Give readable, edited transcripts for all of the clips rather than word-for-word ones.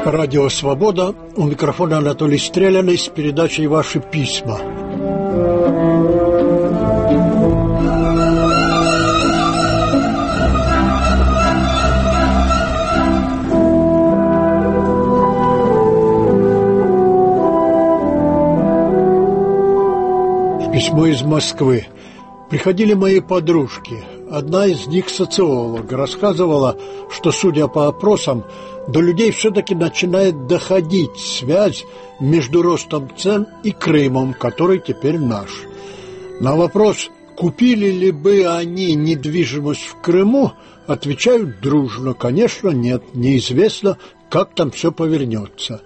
Радио «Свобода». У микрофона Анатолий Стреляный с передачей «Ваши письма». Письмо из Москвы. Приходили мои подружки. Одна из них социолог. Рассказывала, что, судя по опросам, до людей все-таки начинает доходить связь между ростом цен и Крымом, который теперь наш. На вопрос, купили ли бы они недвижимость в Крыму, отвечают дружно: конечно, нет, неизвестно, как там все повернется.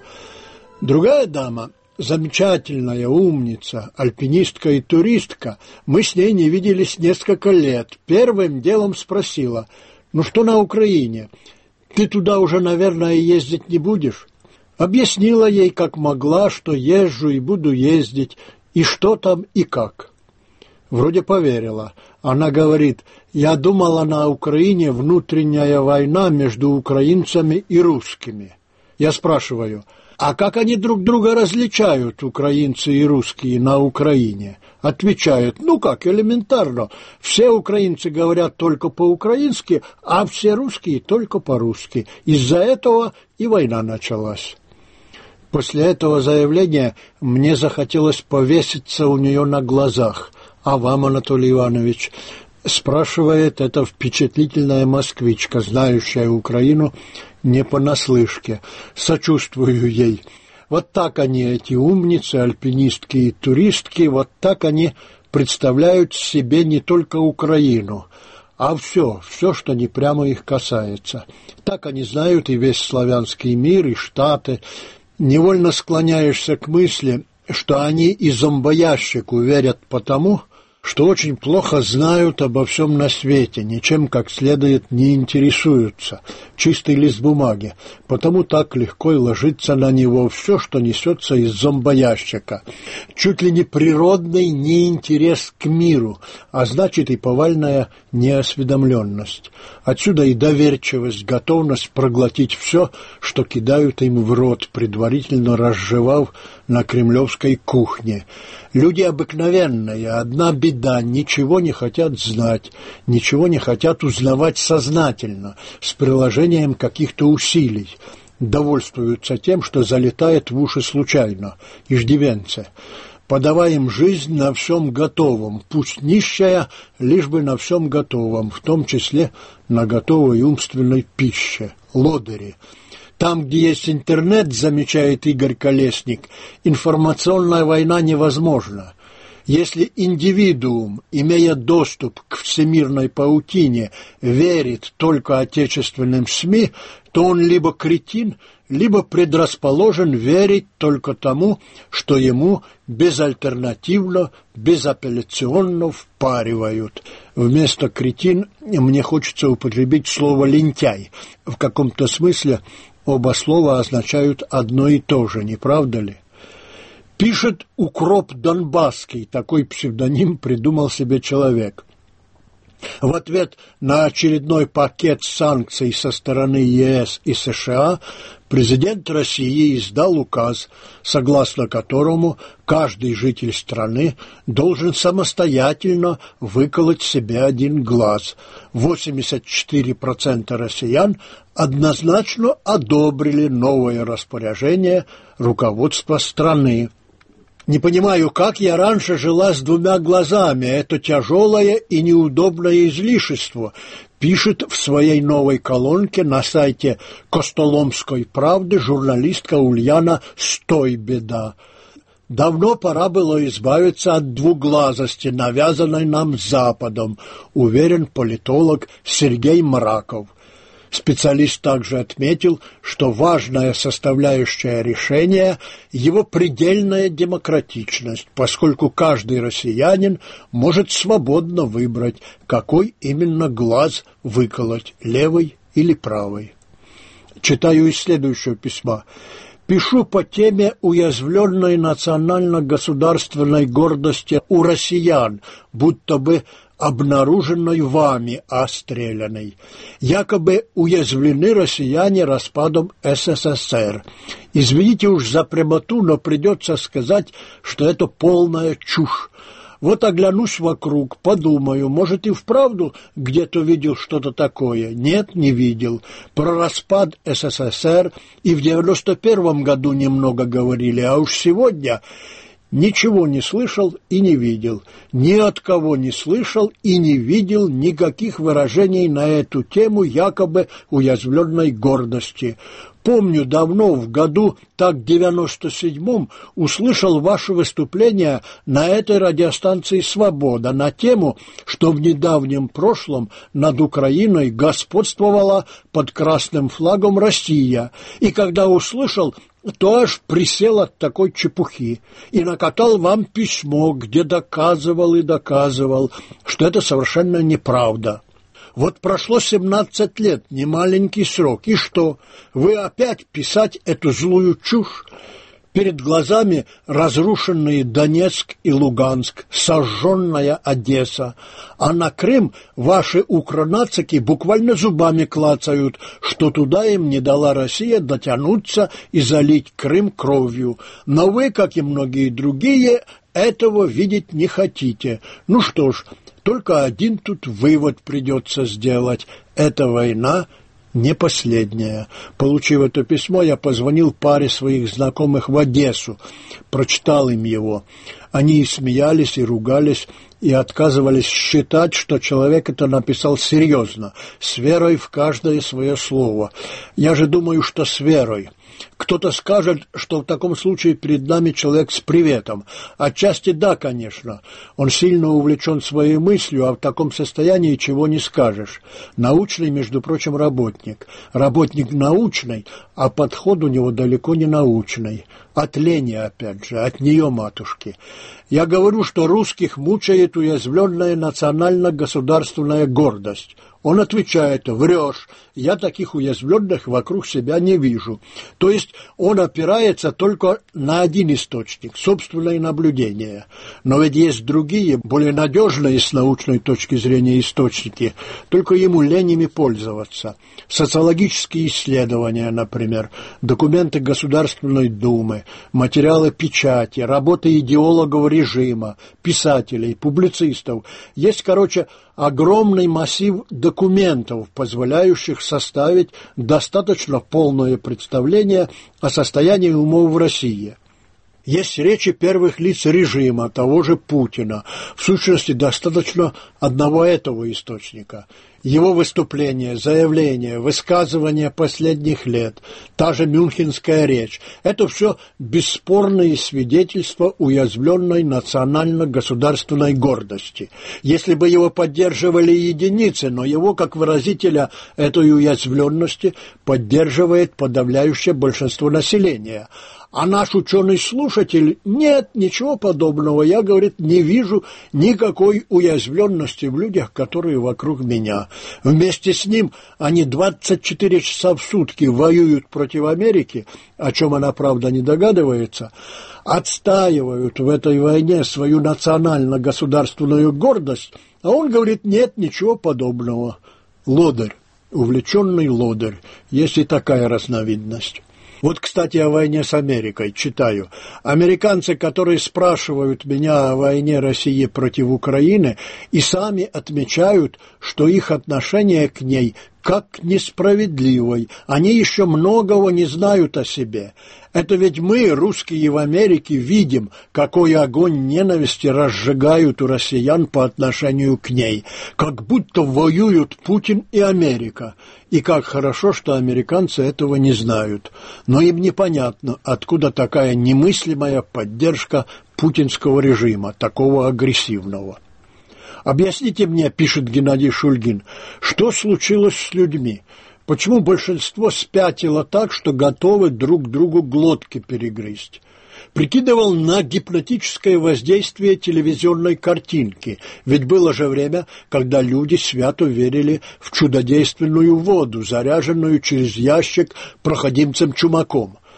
Другая дама, замечательная умница, альпинистка и туристка, мы с ней не виделись несколько лет. Первым делом спросила: ну что на Украине? Ты туда уже, наверное, ездить не будешь? Объяснила ей, как могла, что езжу и буду ездить, и что там и как. Вроде поверила. Она говорит: я думала, на Украине внутренняя война между украинцами и русскими. Я спрашиваю: а как они друг друга различают, украинцы и русские, на Украине? Отвечают: ну как, элементарно. Все украинцы говорят только по-украински, а все русские только по-русски. Из-за этого и война началась. После этого заявления мне захотелось повеситься у нее на глазах. А вам, Анатолий Иванович? Спрашивает эта впечатлительная москвичка, знающая Украину не понаслышке. Сочувствую ей. Вот так они, эти умницы, альпинистки и туристки, вот так они представляют себе не только Украину, а все, что не прямо их касается. Так они знают и весь славянский мир, и Штаты. Невольно склоняешься к мысли, что они и зомбоящику верят потому, что очень плохо знают обо всем на свете, ничем как следует не интересуются, чистый лист бумаги, потому так легко и ложится на него все, что несется из зомбоящика. Чуть ли не природный неинтерес к миру, а значит и повальная неосведомленность. Отсюда и доверчивость, готовность проглотить все, что кидают им в рот, предварительно разжевав на кремлевской кухне. Люди обыкновенные, одна беда: ничего не хотят знать, ничего не хотят узнавать сознательно, с приложением каких-то усилий. Довольствуются тем, что залетает в уши случайно, иждивенцы. Подавай им жизнь на всем готовом, пусть нищая, лишь бы на всем готовом, в том числе на готовой умственной пище, лодыри. Там, где есть интернет, замечает Игорь Колесник, информационная война невозможна. Если индивидуум, имея доступ к всемирной паутине, верит только отечественным СМИ, то он либо кретин, либо предрасположен верить только тому, что ему безальтернативно, безапелляционно впаривают. Вместо кретин мне хочется употребить слово лентяй. В каком-то смысле оба слова означают одно и то же, не правда ли? Пишет «Укроп Донбасский», такой псевдоним придумал себе человек. В ответ на очередной пакет санкций со стороны ЕС и США президент России издал указ, согласно которому каждый житель страны должен самостоятельно выколоть себе один глаз. 84% россиян однозначно одобрили новое распоряжение руководства страны. Не понимаю, как я раньше жила с двумя глазами. Это тяжелое и неудобное излишество, пишет в своей новой колонке на сайте Костоломской правды журналистка Ульяна Стойбеда. Давно пора было избавиться от двуглазости, навязанной нам Западом, уверен политолог Сергей Мраков. Специалист также отметил, что важная составляющая решения – его предельная демократичность, поскольку каждый россиянин может свободно выбрать, какой именно глаз выколоть – левый или правый. Читаю из следующего письма. Пишу по теме уязвленной национально-государственной гордости у россиян, будто бы обнаруженной вами, а стрелянной. Якобы уязвлены россияне распадом СССР. Извините уж за прямоту, но придется сказать, что это полная чушь. Вот оглянусь вокруг, подумаю, может, и вправду где-то видел что-то такое. Нет, не видел. Про распад СССР и в 91-м году немного говорили, а уж сегодня ничего не слышал и не видел. Ни от кого не слышал и не видел никаких выражений на эту тему якобы уязвленной гордости. Помню, давно, в году, так 97-м, услышал ваше выступление на этой радиостанции «Свобода» на тему, что в недавнем прошлом над Украиной господствовала под красным флагом Россия. И когда услышал, то аж присел от такой чепухи и накатал вам письмо, где доказывал, что это совершенно неправда. Вот прошло 17 лет, немаленький срок, и что? Вы опять писать эту злую чушь? Перед глазами разрушенные Донецк и Луганск, сожженная Одесса, а на Крым ваши укронацики буквально зубами клацают, что туда им не дала Россия дотянуться и залить Крым кровью. Но вы, как и многие другие, этого видеть не хотите. Ну что ж, только один тут вывод придется сделать. Эта война не последняя. Получив это письмо, я позвонил паре своих знакомых в Одессу, прочитал им его. Они и смеялись, и ругались, и отказывались считать, что человек это написал серьезно, с верой в каждое свое слово. Я же думаю, что с верой. Кто-то скажет, что в таком случае перед нами человек с приветом. Отчасти да, конечно. Он сильно увлечен своей мыслью, а в таком состоянии чего не скажешь. Научный, между прочим, работник. Работник научный, а подход у него далеко не научный. От лени, опять же, от нее, матушки. Я говорю, что русских мучает уязвленная национально-государственная гордость. Он отвечает: врешь, я таких уязвленных вокруг себя не вижу. То есть он опирается только на один источник, собственное наблюдение. Но ведь есть другие, более надежные с научной точки зрения источники, только ему лень ими пользоваться. Социологические исследования, например, документы Государственной Думы, материалы печати, работы идеологов режима, писателей, публицистов. Есть, короче, огромный массив документов, позволяющих составить достаточно полное представление о состоянии умов в России. Есть речи первых лиц режима, того же Путина. В сущности, достаточно одного этого источника. Его выступления, заявления, высказывания последних лет, та же мюнхенская речь – это все бесспорные свидетельства уязвленной национально-государственной гордости. Если бы его поддерживали единицы, но его, как выразителя этой уязвленности, поддерживает подавляющее большинство населения. А наш ученый-слушатель: нет, ничего подобного, я, говорит, не вижу никакой уязвленности в людях, которые вокруг меня. Вместе с ним они 24 часа в сутки воюют против Америки, о чем она, правда, не догадывается, отстаивают в этой войне свою национально-государственную гордость, а он говорит: нет, ничего подобного. Лодырь, увлеченный лодырь, есть и такая разновидность. Вот, кстати, о войне с Америкой. Читаю. Американцы, которые спрашивают меня о войне России против Украины, и сами отмечают, что их отношение к ней как к несправедливой. Они еще многого не знают о себе. Это ведь мы, русские в Америке, видим, какой огонь ненависти разжигают у россиян по отношению к ней. Как будто воюют Путин и Америка. И как хорошо, что американцы этого не знают. Но им непонятно, откуда такая немыслимая поддержка путинского режима, такого агрессивного. «Объясните мне, — пишет Геннадий Шульгин, — что случилось с людьми? Почему большинство спятило так, что готовы друг другу глотки перегрызть?» Прикидывал на гипнотическое воздействие телевизионной картинки, ведь было же время, когда люди свято верили в чудодейственную воду, заряженную через ящик проходимцем Чумаком.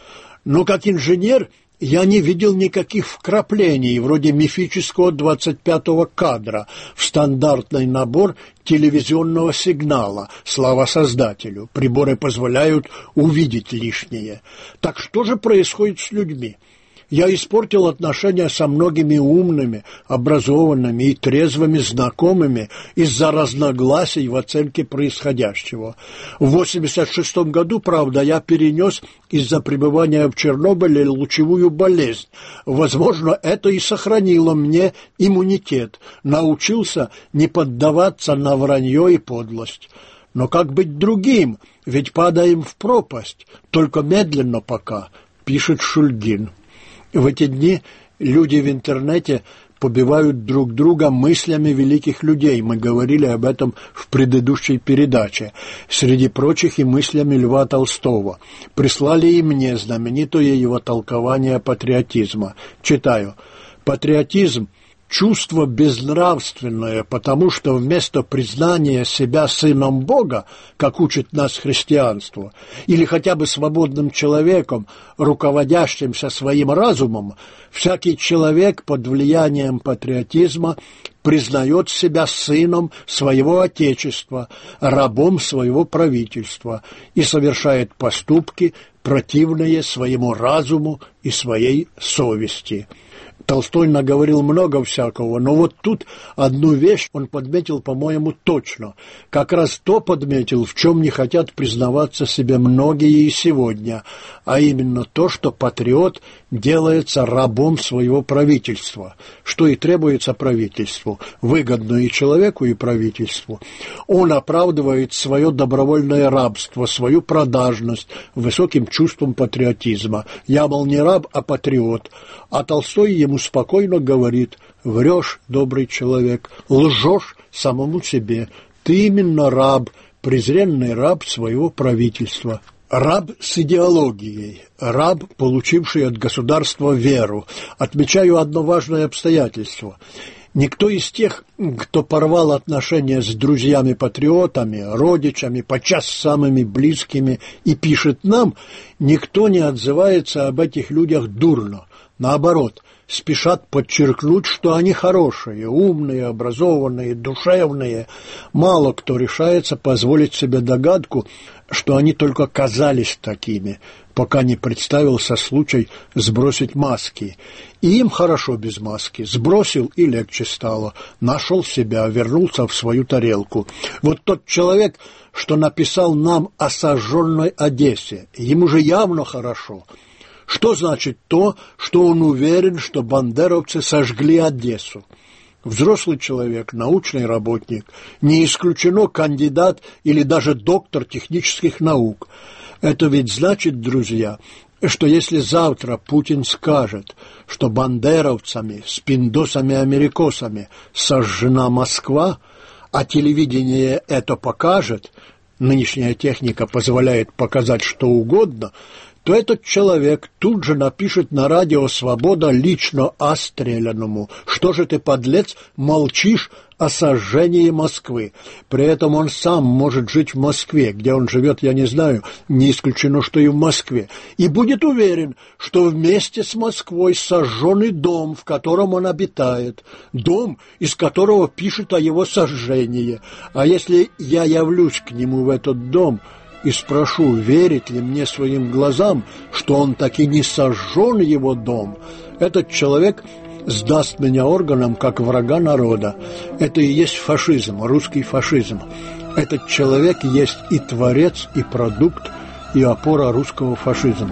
Но как инженер я не видел никаких вкраплений, вроде мифического 25-го кадра в стандартный набор телевизионного сигнала, слава Создателю. Приборы позволяют увидеть лишнее. Так что же происходит с людьми? Я испортил отношения со многими умными, образованными и трезвыми знакомыми из-за разногласий в оценке происходящего. В 1986 году, правда, я перенес из-за пребывания в Чернобыле лучевую болезнь. Возможно, это и сохранило мне иммунитет. Научился не поддаваться на вранье и подлость. Но как быть другим? Ведь падаем в пропасть. Только медленно пока, пишет Шульгин. В эти дни люди в интернете побивают друг друга мыслями великих людей. Мы говорили об этом в предыдущей передаче. Среди прочих и мыслями Льва Толстого. Прислали и мне знаменитое его толкование патриотизма. Читаю. «Патриотизм – чувство безнравственное, потому что вместо признания себя сыном Бога, как учит нас христианство, или хотя бы свободным человеком, руководящимся своим разумом, всякий человек под влиянием патриотизма признает себя сыном своего Отечества, рабом своего правительства и совершает поступки, противные своему разуму и своей совести». Толстой наговорил много всякого, но вот тут одну вещь он подметил, по-моему, точно. Как раз то подметил, в чем не хотят признаваться себе многие и сегодня, а именно то, что патриот делается рабом своего правительства, что и требуется правительству, выгодно и человеку, и правительству. Он оправдывает свое добровольное рабство, свою продажность высоким чувством патриотизма. Я, мол, не раб, а патриот. А Толстой ему спокойно говорит: врешь, добрый человек, лжешь самому себе. Ты именно раб, презренный раб своего правительства. Раб с идеологией, раб, получивший от государства веру. Отмечаю одно важное обстоятельство. Никто из тех, кто порвал отношения с друзьями-патриотами, родичами, подчас самыми близкими, и пишет нам, никто не отзывается об этих людях дурно. Наоборот, спешат подчеркнуть, что они хорошие, умные, образованные, душевные. Мало кто решается позволить себе догадку, что они только казались такими, пока не представился случай сбросить маски. И им хорошо без маски. Сбросил, и легче стало. Нашел себя, вернулся в свою тарелку. Вот тот человек, что написал нам о сожженной Одессе, ему же явно хорошо. Что значит то, что он уверен, что бандеровцы сожгли Одессу? Взрослый человек, научный работник, не исключено кандидат или даже доктор технических наук. Это ведь значит, друзья, что если завтра Путин скажет, что бандеровцами, спиндосами-америкосами сожжена Москва, а телевидение это покажет, нынешняя техника позволяет показать что угодно, то этот человек тут же напишет на радио «Свобода» лично Стреляному: «Что же ты, подлец, молчишь о сожжении Москвы?» При этом он сам может жить в Москве. Где он живет, я не знаю, не исключено, что и в Москве. И будет уверен, что вместе с Москвой сожжен и дом, в котором он обитает. Дом, из которого пишет о его сожжении. А если я явлюсь к нему в этот дом и спрошу, верит ли мне своим глазам, что он таки не сожжен его дом, этот человек сдаст меня органам как врага народа. Это и есть фашизм, русский фашизм. Этот человек есть и творец, и продукт, и опора русского фашизма.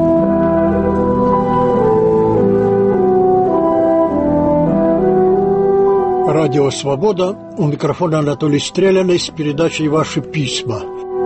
Радио «Свобода», у микрофона Анатолий Стреляный с передачей «Ваши письма».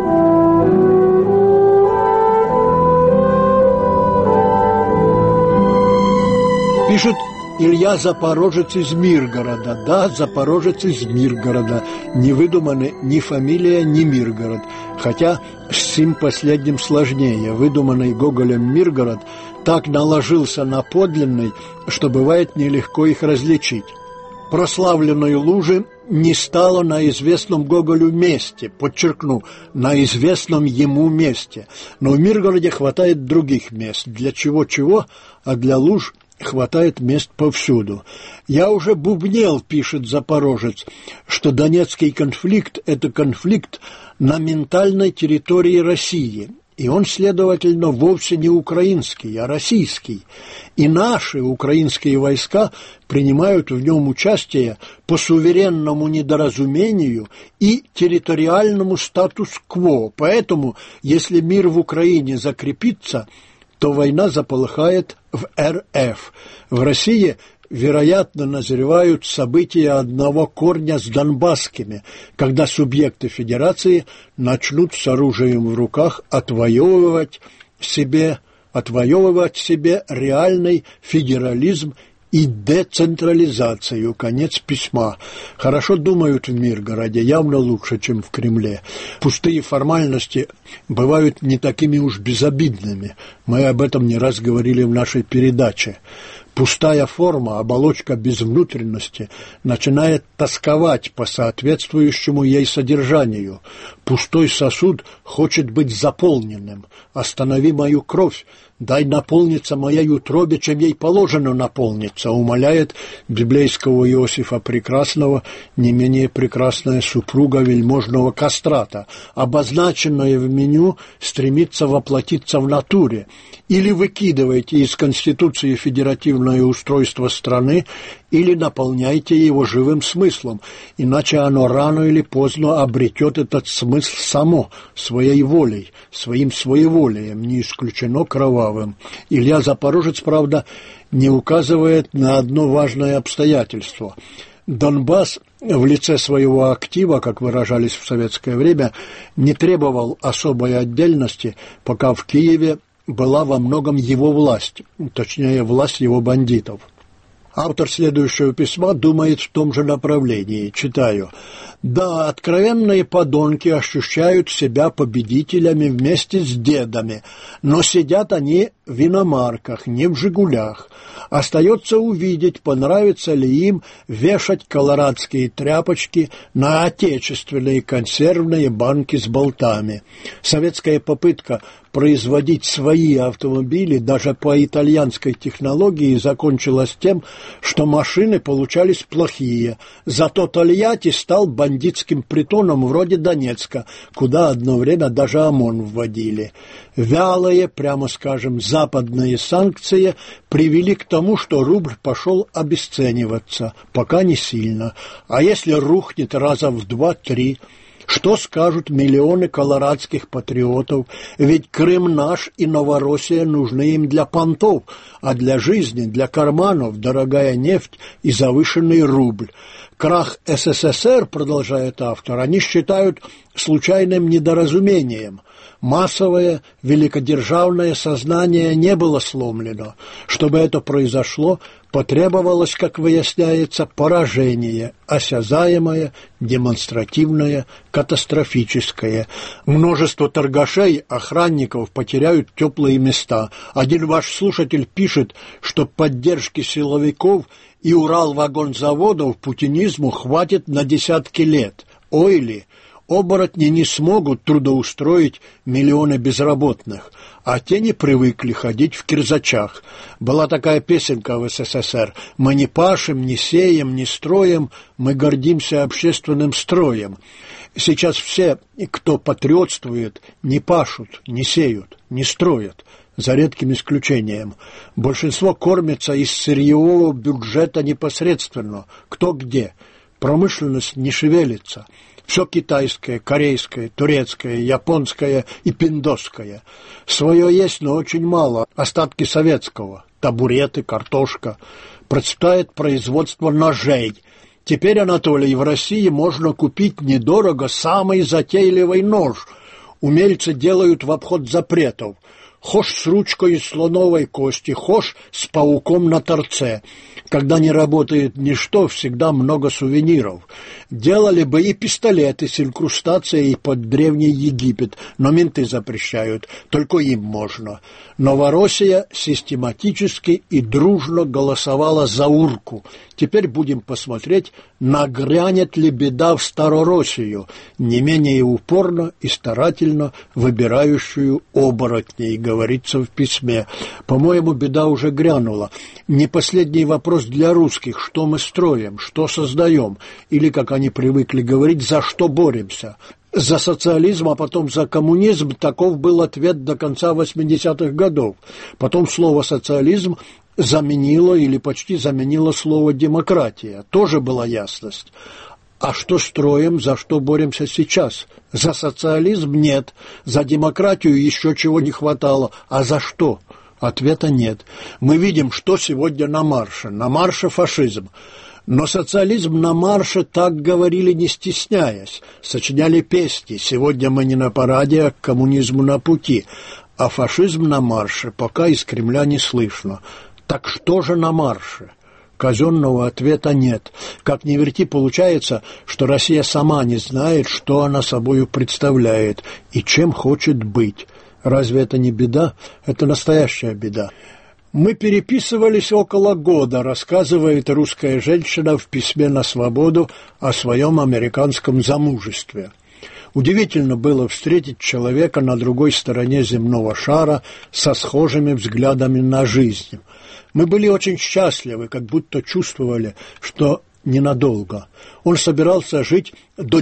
Пишет Илья Запорожец из Миргорода. Да, Запорожец из Миргорода. Не выдуманы ни фамилия, ни Миргород. Хотя с сим последним сложнее. Выдуманный Гоголем Миргород так наложился на подлинный, что бывает нелегко их различить. Прославленной лужи не стало на известном Гоголю месте, подчеркну, на известном ему месте. Но в Миргороде хватает других мест. Для чего-чего, а для луж хватает мест повсюду. «Я уже бубнел, — пишет Запорожец, — что Донецкий конфликт — это конфликт на ментальной территории России». И он, следовательно, вовсе не украинский, а российский. И наши украинские войска принимают в нем участие по суверенному недоразумению и территориальному статус-кво. Поэтому, если мир в Украине закрепится, то война заполыхает в РФ. В России, вероятно, назревают события одного корня с донбасскими, когда субъекты федерации начнут с оружием в руках отвоевывать себе реальный федерализм и децентрализацию. Конец письма. Хорошо думают в Миргороде, явно лучше, чем в Кремле. Пустые формальности бывают не такими уж безобидными. Мы об этом не раз говорили в нашей передаче. Пустая форма, оболочка без внутренности, начинает тосковать по соответствующему ей содержанию. Пустой сосуд хочет быть заполненным. «Останови мою кровь, дай наполниться моей утробе, чем ей положено наполниться», умоляет библейского Иосифа Прекрасного не менее прекрасная супруга вельможного кастрата. Обозначенное в меню стремится воплотиться в натуре. Или выкидывайте из Конституции федеративное устройство страны, или наполняйте его живым смыслом, иначе оно рано или поздно обретет этот смысл само, своей волей, своим своеволием, не исключено кровавым. Илья Запорожец, правда, не указывает на одно важное обстоятельство. Донбасс в лице своего актива, как выражались в советское время, не требовал особой отдельности, пока в Киеве была во многом его власть, точнее, власть его бандитов. Автор следующего письма думает в том же направлении. Читаю. «Да, откровенные подонки ощущают себя победителями вместе с дедами, но сидят они в иномарках, не в «Жигулях». Остается увидеть, понравится ли им вешать колорадские тряпочки на отечественные консервные банки с болтами. Советская попытка производить свои автомобили даже по итальянской технологии закончилась тем, что машины получались плохие. Зато Тольятти стал бандитским притоном вроде Донецка, куда одно время даже ОМОН вводили. Вялые, прямо скажем, западные санкции привели к тому, что рубль пошел обесцениваться, пока не сильно. А если рухнет раза в 2-3, что скажут миллионы колорадских патриотов? Ведь Крым наш и Новороссия нужны им для понтов, а для жизни, для карманов дорогая нефть и завышенный рубль. Крах СССР, продолжает автор, они считают случайным недоразумением. Массовое великодержавное сознание не было сломлено. Чтобы это произошло, потребовалось, как выясняется, поражение, осязаемое, демонстративное, катастрофическое. Множество торгашей, охранников потеряют теплые места. Один ваш слушатель пишет, что поддержки силовиков и Уралвагонзаводов путинизму хватит на десятки лет. Ой ли! Оборотни не смогут трудоустроить миллионы безработных, а те не привыкли ходить в кирзачах. Была такая песенка в СССР: «Мы не пашем, не сеем, не строим, мы гордимся общественным строем». Сейчас все, кто патриотствует, не пашут, не сеют, не строят, за редким исключением. Большинство кормится из сырьевого бюджета непосредственно, кто где. Промышленность не шевелится. Все китайское, корейское, турецкое, японское и пиндосское. Свое есть, но очень мало. Остатки советского. Табуреты, картошка. Процветает производство ножей. Теперь, Анатолий, в России можно купить недорого самый затейливый нож. Умельцы делают в обход запретов. Хошь с ручкой из слоновой кости, хошь с пауком на торце. Когда не работает ничто, всегда много сувениров. Делали бы и пистолеты с инкрустацией под Древний Египет, но менты запрещают, только им можно. Новороссия систематически и дружно голосовала за урку. Теперь будем посмотреть, нагрянет ли беда в Старороссию, не менее упорно и старательно выбирающую оборотней, говорится в письме. По-моему, беда уже грянула. Не последний вопрос для русских: что мы строим, что создаем, или, как они привыкли говорить, за что боремся. За социализм, а потом за коммунизм — таков был ответ до конца 80-х годов. Потом слово «социализм» заменило или почти заменило слово «демократия». Тоже была ясность. А что строим, за что боремся сейчас? За социализм — нет. За демократию еще чего не хватало. А за что? Ответа нет. Мы видим, что сегодня на марше. На марше фашизм. Но социализм на марше, так говорили, не стесняясь. Сочиняли песни: «Сегодня мы не на параде, а к коммунизму на пути». А фашизм на марше пока из Кремля не слышно. Так что же на марше? Казенного ответа нет. Как ни верти, получается, что Россия сама не знает, что она собою представляет и чем хочет быть. Разве это не беда? Это настоящая беда. «Мы переписывались около года», рассказывает русская женщина в письме на свободу о своем американском замужестве. Удивительно было встретить человека на другой стороне земного шара со схожими взглядами на жизнь. Мы были очень счастливы, как будто чувствовали, что ненадолго. Он собирался жить до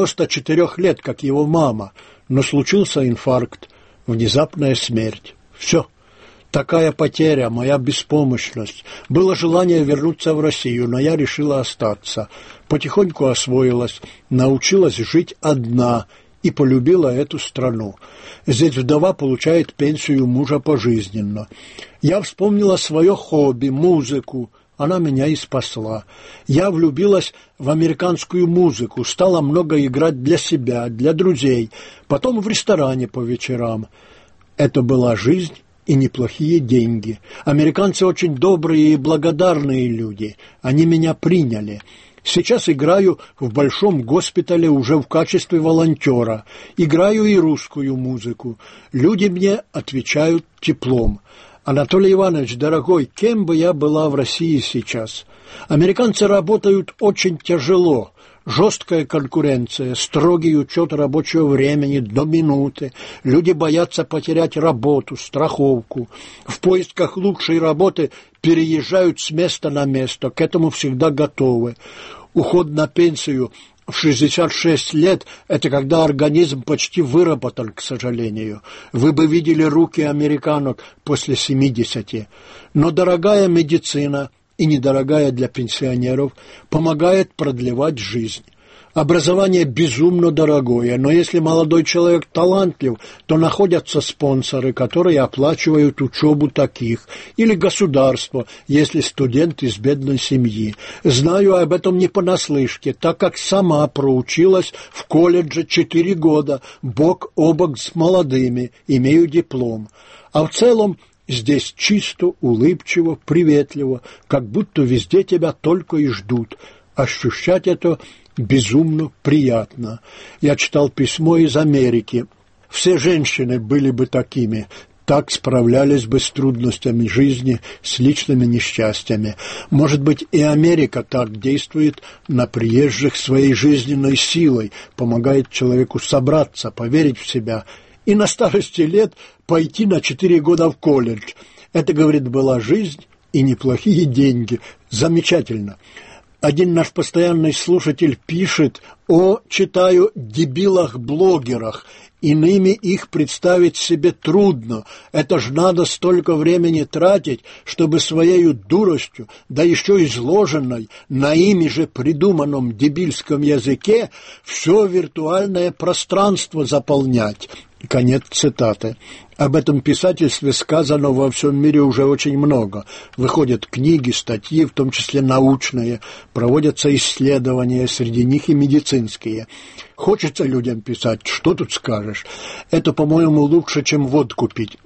94 лет, как его мама, но случился инфаркт, внезапная смерть. Все. Такая потеря, моя беспомощность. Было желание вернуться в Россию, но я решила остаться. Потихоньку освоилась, научилась жить одна и полюбила эту страну. Здесь вдова получает пенсию мужа пожизненно. Я вспомнила свое хобби, музыку. Она меня и спасла. Я влюбилась в американскую музыку, стала много играть для себя, для друзей, потом в ресторане по вечерам. Это была жизнь и неплохие деньги. Американцы очень добрые и благодарные люди. Они меня приняли. Сейчас играю в большом госпитале уже в качестве волонтера. Играю и русскую музыку. Люди мне отвечают теплом. Анатолий Иванович, дорогой, кем бы я была в России сейчас? Американцы работают очень тяжело. Жесткая конкуренция, строгий учет рабочего времени до минуты. Люди боятся потерять работу, страховку. В поисках лучшей работы переезжают с места на место, к этому всегда готовы. Уход на пенсию в 66 лет – это когда организм почти выработан, к сожалению. Вы бы видели руки американок после 70. Но дорогая медицина и недорогая для пенсионеров помогает продлевать жизнь. Образование безумно дорогое, но если молодой человек талантлив, то находятся спонсоры, которые оплачивают учебу таких, или государство, если студент из бедной семьи. Знаю об этом не понаслышке, так как сама проучилась в колледже 4 года, бок о бок с молодыми, имею диплом. А в целом здесь чисто, улыбчиво, приветливо, как будто везде тебя только и ждут. Ощущать это безумно приятно. Я читал письмо из Америки. Все женщины были бы такими, так справлялись бы с трудностями жизни, с личными несчастьями. Может быть, и Америка так действует на приезжих своей жизненной силой, помогает человеку собраться, поверить в себя и на старости лет пойти на 4 года в колледж. Это, говорит, была жизнь и неплохие деньги. Замечательно. Один наш постоянный слушатель пишет о, читаю, дебилах-блогерах. Иными их представить себе трудно. Это ж надо столько времени тратить, чтобы своею дуростью, да еще изложенной на ими же придуманном дебильском языке, все виртуальное пространство заполнять. Конец цитаты. Об этом писательстве сказано во всем мире уже очень много. Выходят книги, статьи, в том числе научные, проводятся исследования, среди них и медицинские. Хочется людям писать, что тут скажешь. Это, по-моему, лучше, чем водку пить.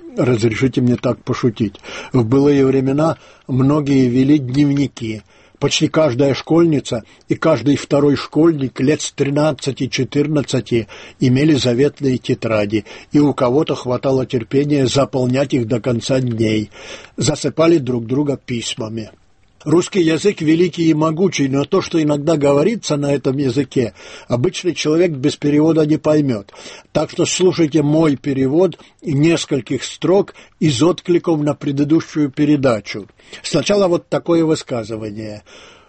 разрешите мне так пошутить. В былые времена многие вели дневники. Почти каждая школьница и каждый второй школьник лет с 13-14 имели заветные тетради, и у кого-то хватало терпения заполнять их до конца дней. Засыпали друг друга письмами. Русский язык великий и могучий, но то, что иногда говорится на этом языке, обычный человек без перевода не поймет. Так что слушайте мой перевод нескольких строк из откликов на предыдущую передачу. Сначала вот такое высказывание.